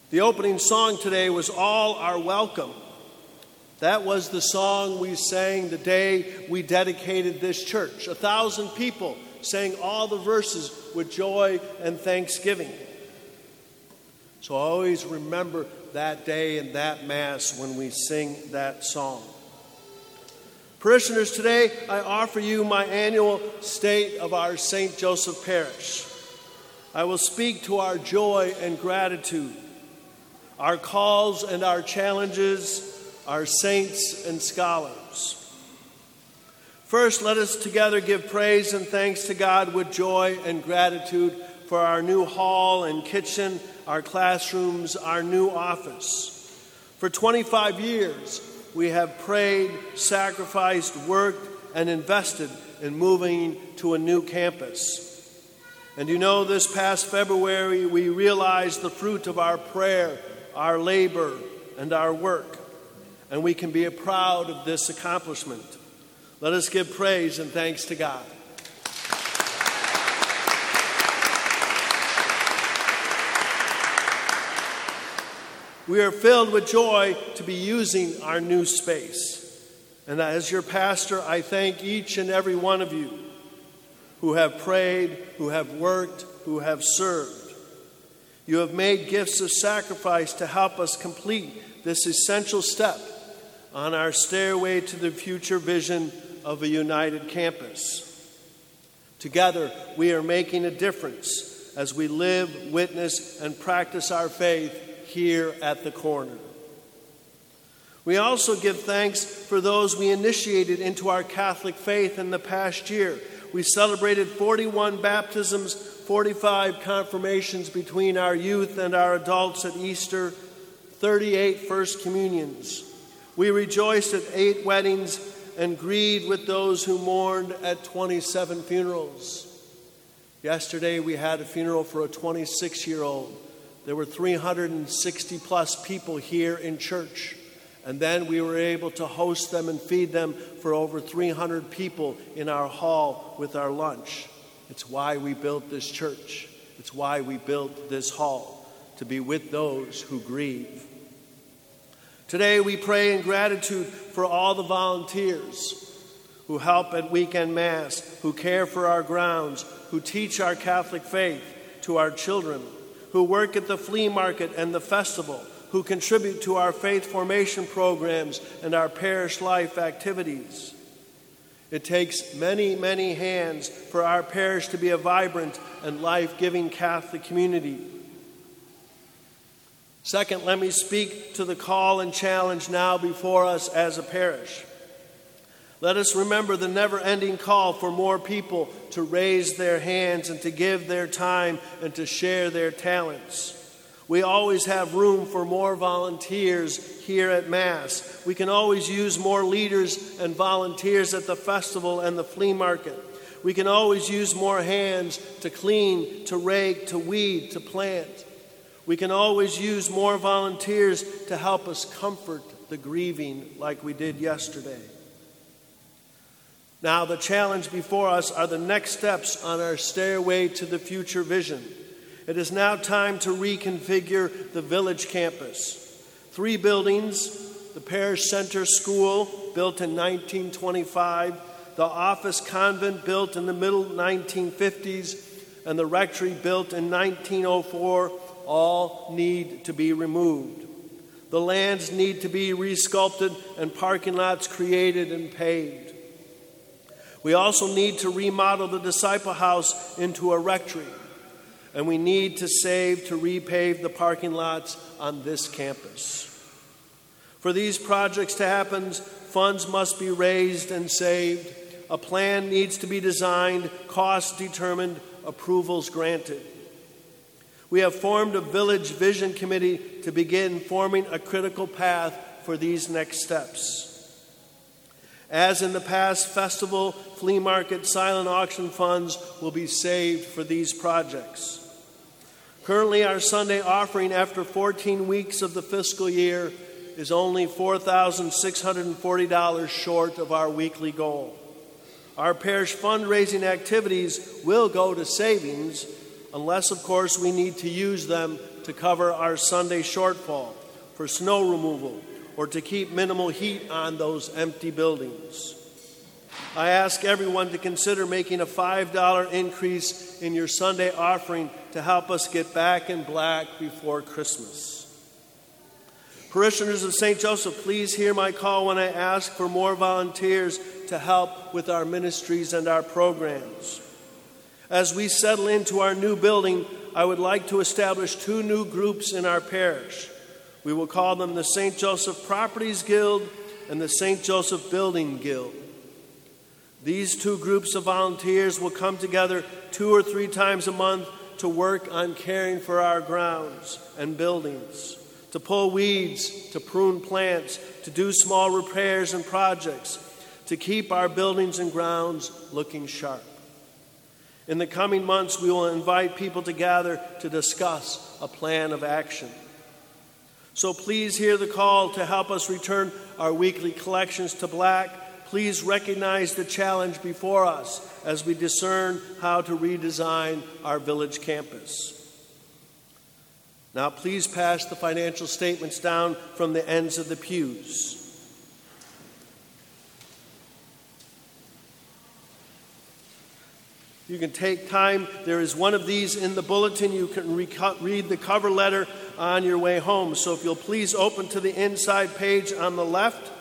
The opening song today was All Are Welcome. That was the song we sang the day we dedicated this church. 1,000 people sang all the verses with joy and thanksgiving. So always remember that day and that Mass when we sing that song. Parishioners, today I offer you my annual State of our St. Joseph Parish. I will speak to our joy and gratitude, our calls and our challenges, our saints and scholars. First, let us together give praise and thanks to God with joy and gratitude for our new hall and kitchen, our classrooms, our new office. For 25 years, we have prayed, sacrificed, worked, and invested in moving to a new campus. And you know, this past February, we realized the fruit of our prayer, our labor, and our work. And we can be proud of this accomplishment. Let us give praise and thanks to God. We are filled with joy to be using our new space. And as your pastor, I thank each and every one of you who have prayed, who have worked, who have served. You have made gifts of sacrifice to help us complete this essential step on our stairway to the future vision of a united campus. Together, we are making a difference as we live, witness, and practice our faith here at the corner. We also give thanks for those we initiated into our Catholic faith in the past year. We celebrated 41 baptisms, 45 confirmations between our youth and our adults at Easter, 38 First Communions. We rejoiced at 8 weddings and grieved with those who mourned at 27 funerals. Yesterday we had a funeral for a 26-year-old. There were 360 plus people here in church. And then we were able to host them and feed them for over 300 people in our hall with our lunch. It's why we built this church. It's why we built this hall, to be with those who grieve. Today we pray in gratitude for all the volunteers who help at weekend Mass, who care for our grounds, who teach our Catholic faith to our children, who work at the flea market and the festival, who contribute to our faith formation programs and our parish life activities. It takes many, many hands for our parish to be a vibrant and life-giving Catholic community. Second, let me speak to the call and challenge now before us as a parish. Let us remember the never-ending call for more people to raise their hands and to give their time and to share their talents. We always have room for more volunteers here at Mass. We can always use more leaders and volunteers at the festival and the flea market. We can always use more hands to clean, to rake, to weed, to plant. We can always use more volunteers to help us comfort the grieving like we did yesterday. Now, the challenge before us are the next steps on our stairway to the future vision. It is now time to reconfigure the village campus. 3 buildings, the Parish Center School, built in 1925, the Office Convent, built in the middle 1950s, and the Rectory, built in 1904, all need to be removed. The lands need to be resculpted and parking lots created and paved. We also need to remodel the Disciple House into a rectory. And we need to save to repave the parking lots on this campus. For these projects to happen, funds must be raised and saved. A plan needs to be designed, costs determined, approvals granted. We have formed a village vision committee to begin forming a critical path for these next steps. As in the past, festival, flea market, silent auction funds will be saved for these projects. Currently, our Sunday offering after 14 weeks of the fiscal year is only $4,640 short of our weekly goal. Our parish fundraising activities will go to savings, unless, of course, we need to use them to cover our Sunday shortfall, for snow removal, or to keep minimal heat on those empty buildings. I ask everyone to consider making a $5 increase in your Sunday offering to help us get back in black before Christmas. Parishioners of St. Joseph, please hear my call when I ask for more volunteers to help with our ministries and our programs. As we settle into our new building, I would like to establish 2 new groups in our parish. We will call them the St. Joseph Properties Guild and the St. Joseph Building Guild. These 2 groups of volunteers will come together 2 or 3 times a month to work on caring for our grounds and buildings, to pull weeds, to prune plants, to do small repairs and projects, to keep our buildings and grounds looking sharp. In the coming months, we will invite people to gather to discuss a plan of action. So please hear the call to help us return our weekly collections to black. Please recognize the challenge before us as we discern how to redesign our village campus. Now, please pass the financial statements down from the ends of the pews. You can take time. There is one of these in the bulletin. You can read the cover letter on your way home. So if you'll please open to the inside page on the left.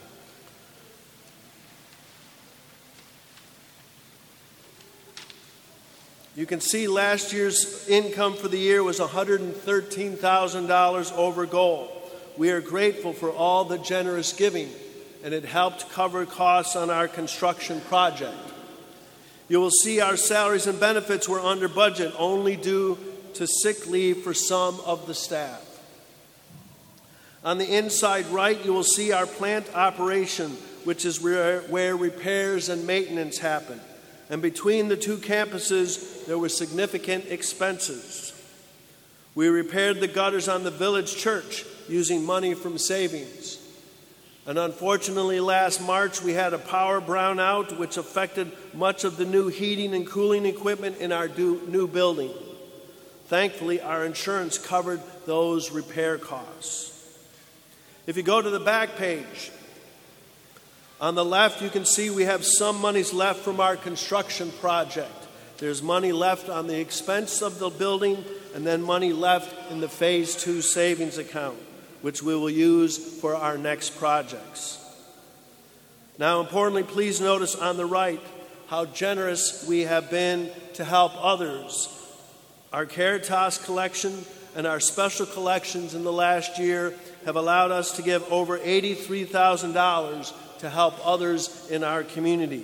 You can see last year's income for the year was $113,000 over goal. We are grateful for all the generous giving, and it helped cover costs on our construction project. You will see our salaries and benefits were under budget, only due to sick leave for some of the staff. On the inside right, you will see our plant operation, which is where repairs and maintenance happen. And between the 2 campuses, there were significant expenses. We repaired the gutters on the village church using money from savings. And unfortunately, last March, we had a power brownout, which affected much of the new heating and cooling equipment in our new building. Thankfully, our insurance covered those repair costs. If you go to the back page, on the left, you can see we have some monies left from our construction project. There's money left on the expense of the building, and then money left in the Phase 2 savings account, which we will use for our next projects. Now, importantly, please notice on the right how generous we have been to help others. Our Caritas collection and our special collections in the last year have allowed us to give over $83,000 to help others in our community.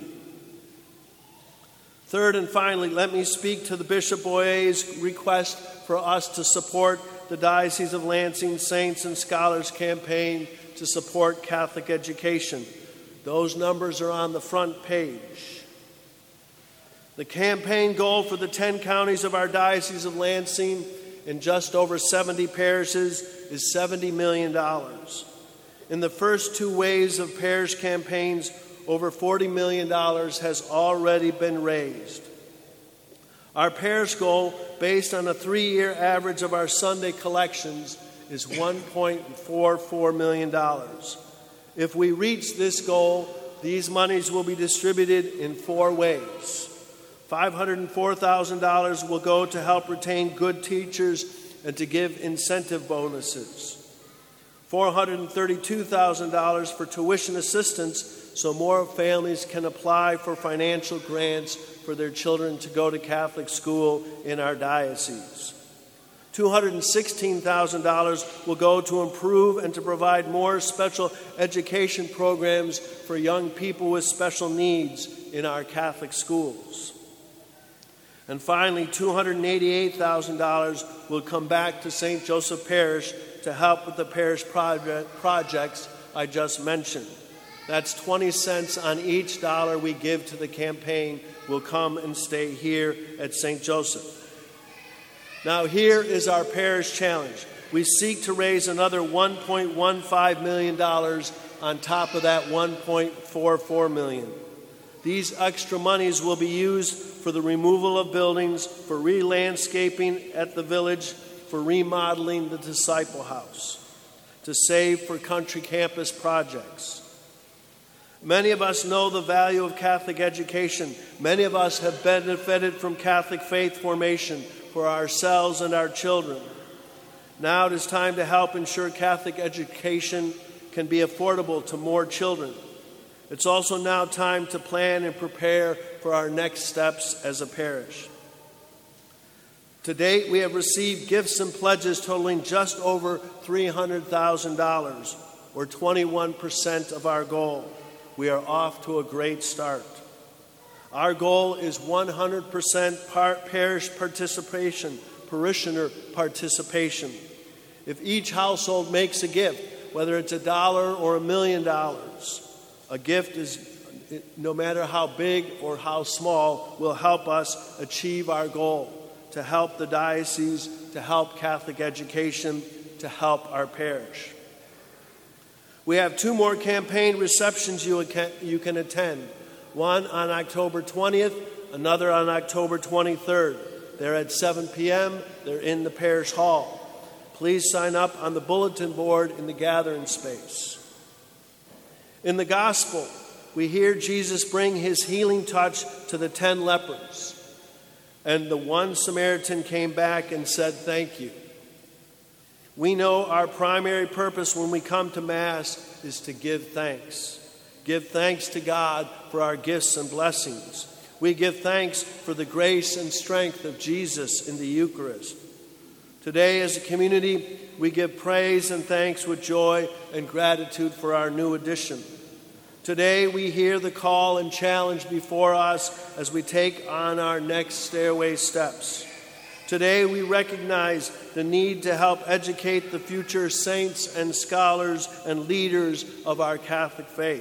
Third and finally, let me speak to the Bishop Boyer's request for us to support the Diocese of Lansing Saints and Scholars campaign to support Catholic education. Those numbers are on the front page. The campaign goal for the 10 counties of our Diocese of Lansing and just over 70 parishes is $70 million. In the first 2 waves of parish campaigns, over $40 million has already been raised. Our parish goal, based on a 3-year average of our Sunday collections, is $1.44 million. If we reach this goal, these monies will be distributed in 4 ways. $504,000 will go to help retain good teachers and to give incentive bonuses. $432,000 for tuition assistance so more families can apply for financial grants for their children to go to Catholic school in our diocese. $216,000 will go to improve and to provide more special education programs for young people with special needs in our Catholic schools. And finally, $288,000 will come back to St. Joseph Parish to help with the parish projects I just mentioned. That's 20 cents on each dollar we give to the campaign will come and stay here at St. Joseph. Now here is our parish challenge. We seek to raise another $1.15 million on top of that $1.44 million. These extra monies will be used for the removal of buildings, for re-landscaping at the village, for remodeling the Disciple House, to save for country campus projects. Many of us know the value of Catholic education. Many of us have benefited from Catholic faith formation for ourselves and our children. Now it is time to help ensure Catholic education can be affordable to more children. It's also now time to plan and prepare for our next steps as a parish. To date, we have received gifts and pledges totaling just over $300,000, or 21% of our goal. We are off to a great start. Our goal is 100% parish participation, parishioner participation. If each household makes a gift, whether it's $1 or $1 million, a gift is, no matter how big or how small, will help us achieve our goal, to help the diocese, to help Catholic education, to help our parish. We have 2 more campaign receptions you can attend. One on October 20th, another on October 23rd. They're at 7 p.m. They're in the parish hall. Please sign up on the bulletin board in the gathering space. In the gospel, we hear Jesus bring his healing touch to the 10 lepers. And the one Samaritan came back and said, "Thank you." We know our primary purpose when we come to Mass is to give thanks. Give thanks to God for our gifts and blessings. We give thanks for the grace and strength of Jesus in the Eucharist. Today, as a community, we give praise and thanks with joy and gratitude for our new addition. Today, we hear the call and challenge before us as we take on our next stairway steps. Today, we recognize the need to help educate the future saints and scholars and leaders of our Catholic faith.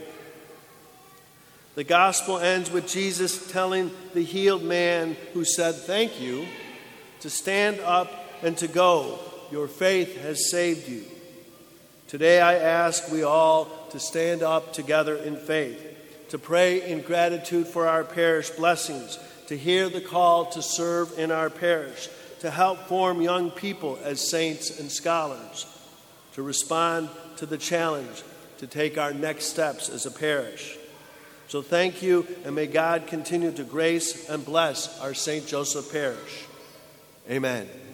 The gospel ends with Jesus telling the healed man who said, "Thank you," to stand up and to go. Your faith has saved you. Today, I ask we all to stand up together in faith, to pray in gratitude for our parish blessings, to hear the call to serve in our parish, to help form young people as saints and scholars, to respond to the challenge to take our next steps as a parish. So thank you, and may God continue to grace and bless our St. Joseph Parish. Amen.